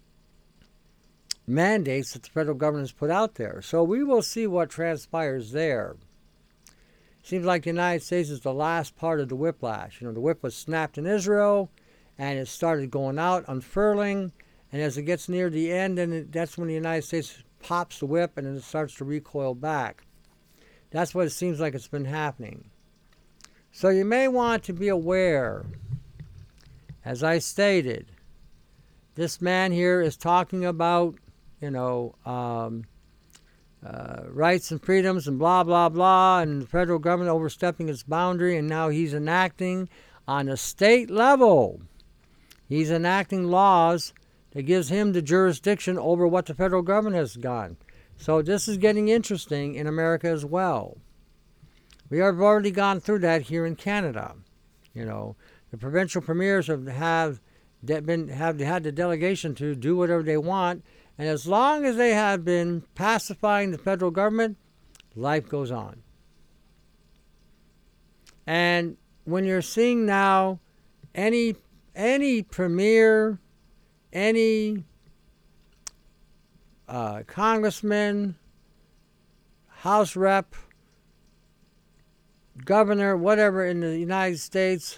mandates that the federal government has put out there. So we will see what transpires there. Seems like the United States is the last part of the whiplash. You know, the whip was snapped in Israel, and it started going out, unfurling, and as it gets near the end, then that's when the United States pops the whip, and then it starts to recoil back. That's what it seems like it's been happening. So you may want to be aware, as I stated, this man here is talking about, you know, rights and freedoms and blah, blah, blah, and the federal government overstepping its boundary, and now he's enacting on a state level. He's enacting laws that gives him the jurisdiction over what the federal government has done. So this is getting interesting in America as well. We have already gone through that here in Canada. You know, the provincial premiers have had the delegation to do whatever they want, and as long as they have been pacifying the federal government, life goes on. And when you're seeing now any premier, any congressman, House rep, governor, whatever in the United States,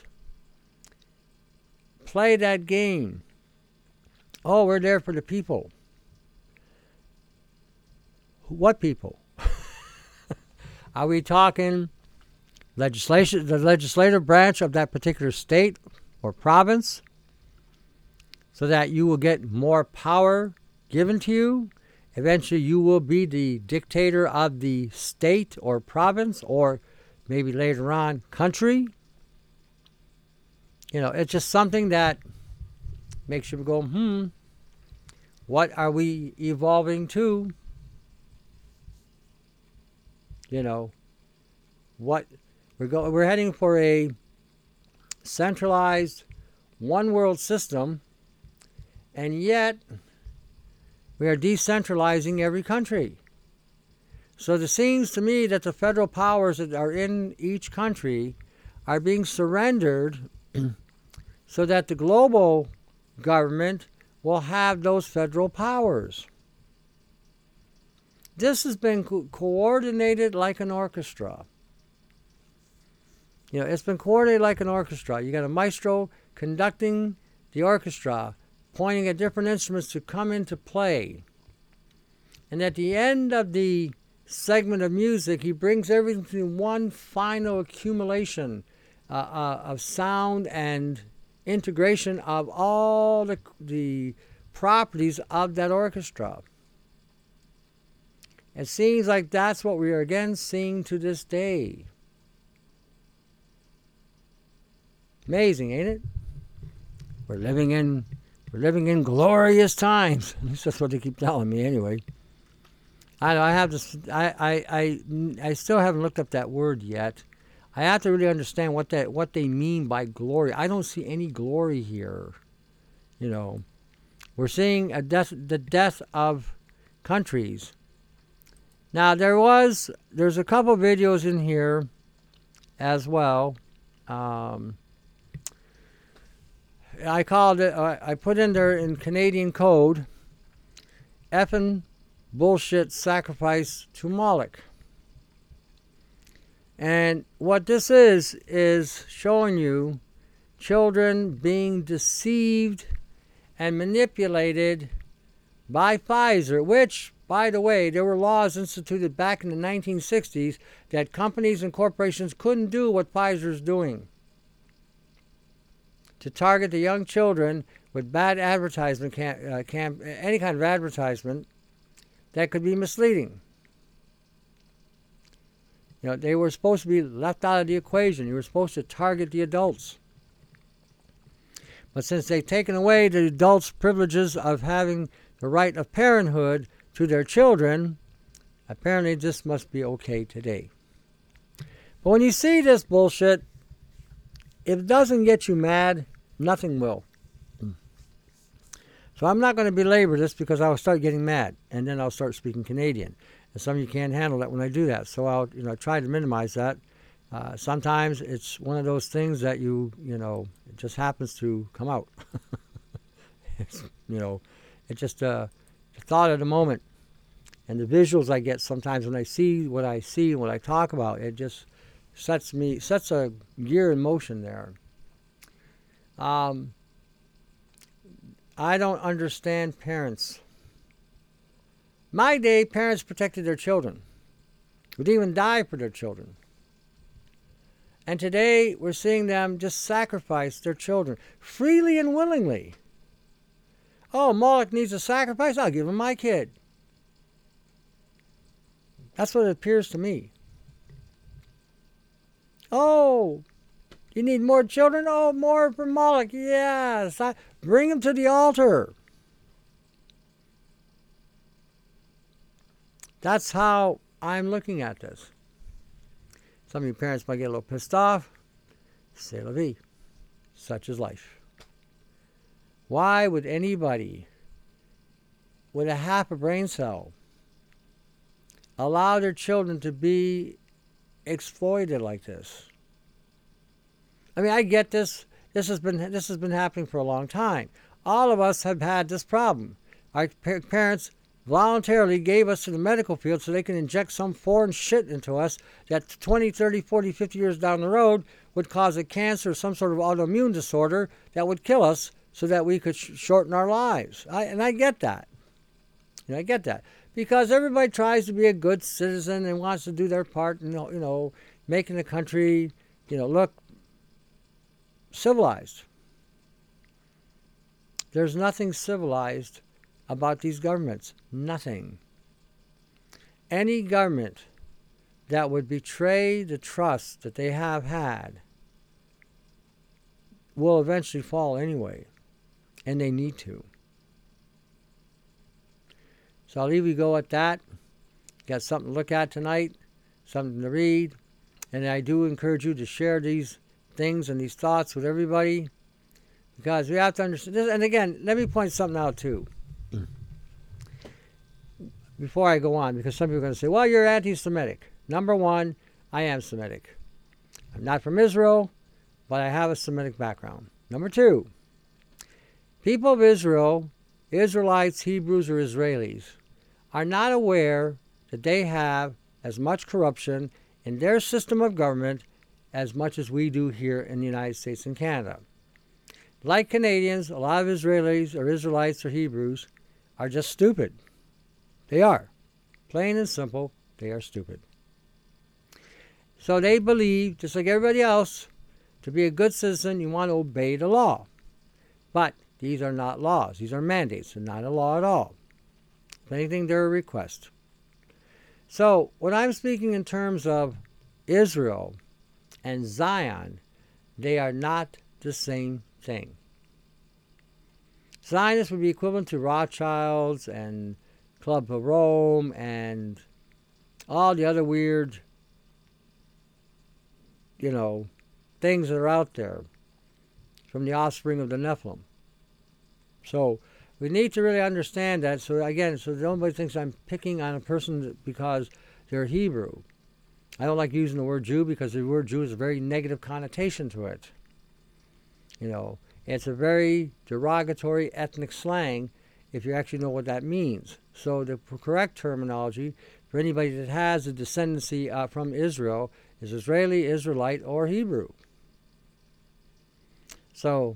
play that game. Oh, we're there for the people. What people? Are we talking the legislative branch of that particular state or province, so that you will get more power given to you? Eventually you will be the dictator of the state or province, or maybe later on country. You know, it's just something that makes you go, what are we evolving to? You know, what we're heading for a centralized one world system, and yet we are decentralizing every country. So it seems to me that the federal powers that are in each country are being surrendered so that the global government will have those federal powers. This has been coordinated like an orchestra. You know, it's been coordinated like an orchestra. You got a maestro conducting the orchestra, pointing at different instruments to come into play. And at the end of the segment of music, he brings everything to one final accumulation of sound and integration of all the properties of that orchestra. It seems like that's what we are again seeing to this day. Amazing, ain't it? We're living in glorious times. At least that's what they keep telling me anyway. I have this. I still haven't looked up that word yet. I have to really understand what they mean by glory. I don't see any glory here. You know, we're seeing the death of countries. Now there's a couple videos in here as well. I called it. I put in there in Canadian code, effing bullshit sacrifice to Moloch. And what this is showing you children being deceived and manipulated by Pfizer, which, by the way, there were laws instituted back in the 1960s that companies and corporations couldn't do what Pfizer is doing, to target the young children with bad advertisement, any kind of advertisement that could be misleading. You know, they were supposed to be left out of the equation. You were supposed to target the adults. But since they've taken away the adults' privileges of having the right of parenthood to their children, apparently this must be okay today. But when you see this bullshit, if it doesn't get you mad, nothing will. So I'm not going to belabor this, because I'll start getting mad, and then I'll start speaking Canadian. And some of you can't handle that when I do that. So I'll try to minimize that. Sometimes it's one of those things that it just happens to come out. It's just the thought of the moment. And the visuals I get sometimes when I see and what I talk about, it just sets a gear in motion there. I don't understand parents. My day, parents protected their children, would even die for their children. And today, we're seeing them just sacrifice their children freely and willingly. Oh, Moloch needs a sacrifice? I'll give him my kid. That's what it appears to me. Oh, you need more children? Oh, more for Moloch. Yes. Bring him to the altar. That's how I'm looking at this. Some of you parents might get a little pissed off. C'est la vie. Such is life. Why would anybody with a half a brain cell allow their children to be exploited like this? I mean, I get this. This has been happening for a long time. All of us have had this problem. Our parents voluntarily gave us to the medical field so they can inject some foreign shit into us that 20, 30, 40, 50 years down the road would cause a cancer or some sort of autoimmune disorder that would kill us so that we could shorten our lives. I get that. I get that. Because everybody tries to be a good citizen and wants to do their part, making the country, look civilized. There's nothing civilized about these governments. Nothing. Any government that would betray the trust that they have had will eventually fall anyway. And they need to. So I'll leave you go at that. Got something to look at tonight, something to read. And I do encourage you to share these things and these thoughts with everybody. Because we have to understand this. And again, let me point something out too. Before I go on, because some people are going to say, well, you're anti-Semitic. Number one, I am Semitic. I'm not from Israel, but I have a Semitic background. Number two, people of Israel, Israelites, Hebrews, or Israelis, are not aware that they have as much corruption in their system of government as much as we do here in the United States and Canada. Like Canadians, a lot of Israelis or Israelites or Hebrews are just stupid. They are. Plain and simple, they are stupid. So they believe, just like everybody else, to be a good citizen, you want to obey the law. But these are not laws. These are mandates. They're not a law at all. If anything, they're a request. So when I'm speaking in terms of Israel and Zion, they are not the same thing. Zionists would be equivalent to Rothschilds and Club of Rome and all the other weird, things that are out there from the offspring of the Nephilim. So we need to really understand that. So again, so nobody thinks I'm picking on a person because they're Hebrew. I don't like using the word Jew because the word Jew has a very negative connotation to it. It's a very derogatory ethnic slang if you actually know what that means. So the correct terminology for anybody that has a descendancy from Israel is Israeli, Israelite, or Hebrew. So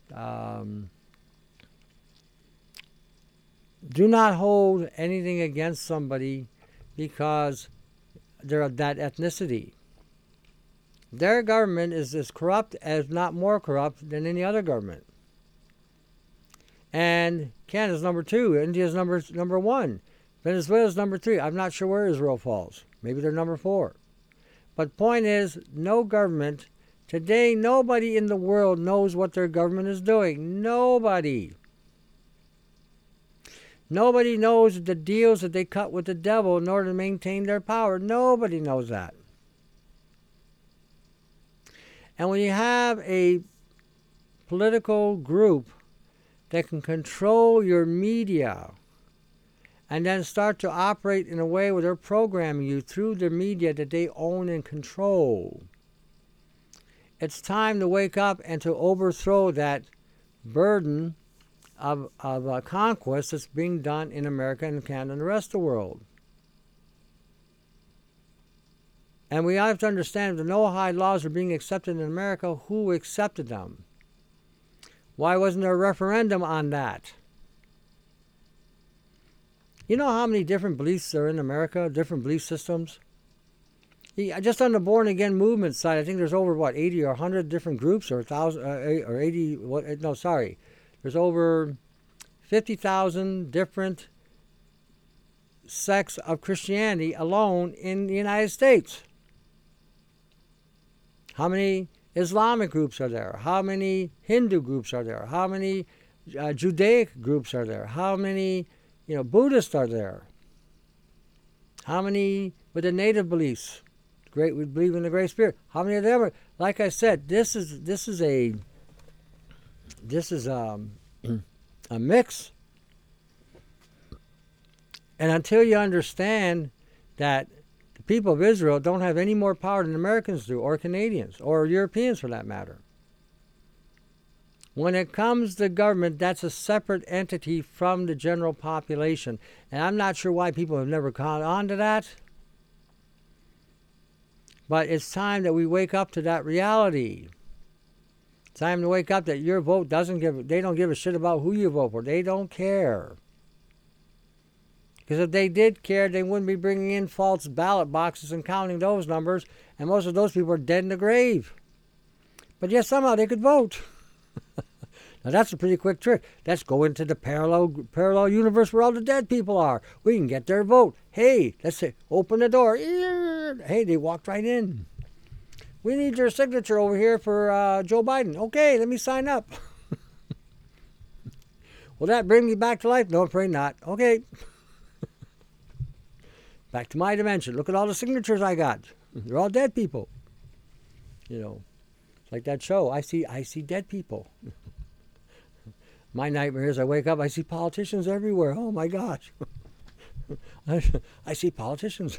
do not hold anything against somebody because they're of that ethnicity. Their government is as corrupt, as not more corrupt, than any other government. And Canada's number 2, India's number 1, Venezuela's number 3. I'm not sure where Israel falls. Maybe they're number 4. But point is, no government, today nobody in the world knows what their government is doing. Nobody. Nobody knows the deals that they cut with the devil in order to maintain their power. Nobody knows that. And when you have a political group that can control your media and then start to operate in a way where they're programming you through the media that they own and control. It's time to wake up and to overthrow that burden of conquest that's being done in America and Canada and the rest of the world. And we have to understand if the Noahide laws are being accepted in America, who accepted them? Why wasn't there a referendum on that? You know how many different beliefs are in America, different belief systems? Just on the born again movement side, I think there's over 80 or 100 different groups, or 1,000 or 80. There's over 50,000 different sects of Christianity alone in the United States. How many Islamic groups are there? How many Hindu groups are there? How many Judaic groups are there? How many Buddhists are there? How many with the native beliefs? We believe in the Great Spirit. How many of them are? Like I said, this is a mix. And until you understand that the people of Israel don't have any more power than Americans do, or Canadians, or Europeans for that matter. When it comes to government, that's a separate entity from the general population. And I'm not sure why people have never caught on to that. But it's time that we wake up to that reality. It's time to wake up that your vote they don't give a shit about who you vote for. They don't care. Because if they did care, they wouldn't be bringing in false ballot boxes and counting those numbers. And most of those people are dead in the grave. But yet somehow they could vote. Now that's a pretty quick trick. Let's go into the parallel universe where all the dead people are. We can get their vote. Hey, let's say, open the door. Hey, they walked right in. We need your signature over here for Joe Biden. Okay, let me sign up. Will that bring me back to life? No, I'm afraid not. Okay. Back to my dimension. Look at all the signatures I got. They're all dead people. It's like that show. I see dead people. My nightmare is I wake up, I see politicians everywhere. Oh my gosh. I see politicians.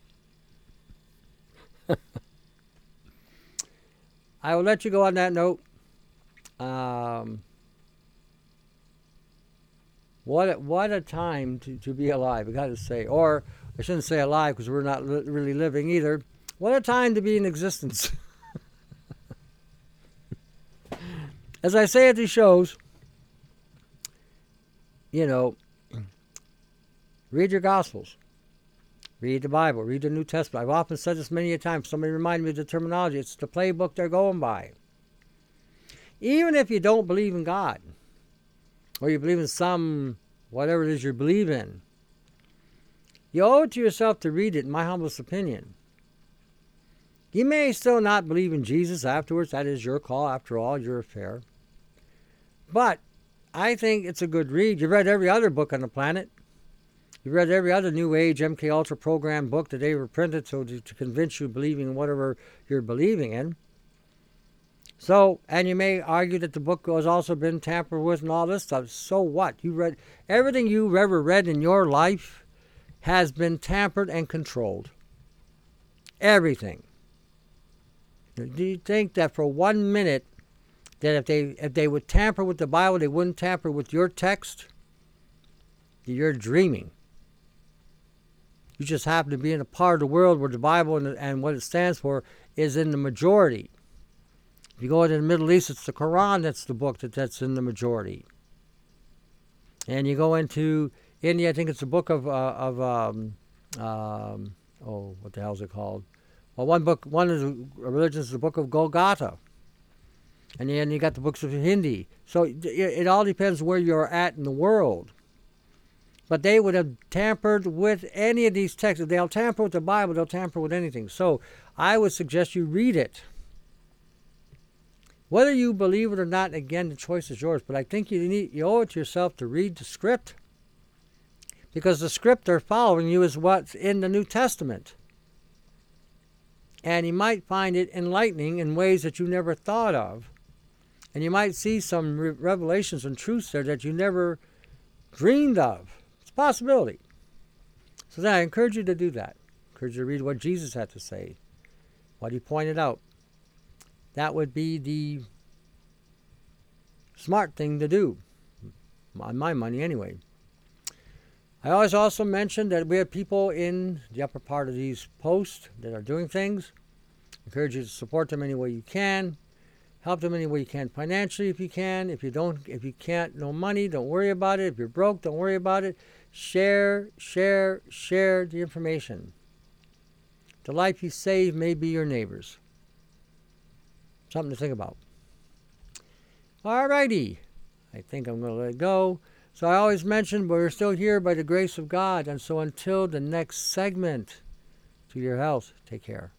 I will let you go on that note. What a time to be alive, I got to say. Or I shouldn't say alive because we're not really living either. What a time to be in existence. As I say at these shows, read your Gospels. Read the Bible. Read the New Testament. I've often said this many a time. Somebody reminded me of the terminology. It's the playbook they're going by. Even if you don't believe in God, or you believe in some, whatever it is you believe in, you owe it to yourself to read it, in my humblest opinion. You may still not believe in Jesus afterwards. That is your call. After all, your affair. But I think it's a good read. You've read every other book on the planet. You've read every other New Age MK Ultra program book that they were printed to convince you believing in whatever you're believing in. So, and you may argue that the book has also been tampered with and all this stuff. So what? You read everything you've ever read in your life has been tampered and controlled. Everything. Do you think that for 1 minute that if they would tamper with the Bible, they wouldn't tamper with your text? You're dreaming. You just happen to be in a part of the world where the Bible and what it stands for is in the majority. If you go into the Middle East, it's the Quran that's the book that's in the majority. And you go into India, I think it's the book of what the hell is it called? Well, one of the religions is the book of Golgotha. And then you got the books of Hindi. So it all depends where you're at in the world. But they would have tampered with any of these texts. If they'll tamper with the Bible, they'll tamper with anything. So I would suggest you read it. Whether you believe it or not, again, the choice is yours. But I think you owe it to yourself to read the script. Because the script they're following you is what's in the New Testament. And you might find it enlightening in ways that you never thought of. And you might see some revelations and truths there that you never dreamed of. It's a possibility. So then I encourage you to do that. I encourage you to read what Jesus had to say, what he pointed out. That would be the smart thing to do, on my money anyway. I always also mentioned that we have people in the upper part of these posts that are doing things. I encourage you to support them any way you can. Help them any way you can financially if you can. If you can't, no money, don't worry about it. If you're broke, don't worry about it. Share the information. The life you save may be your neighbor's. Something to think about. Alrighty. I think I'm going to let it go. So I always mention we're still here by the grace of God. And so until the next segment, to your health, take care.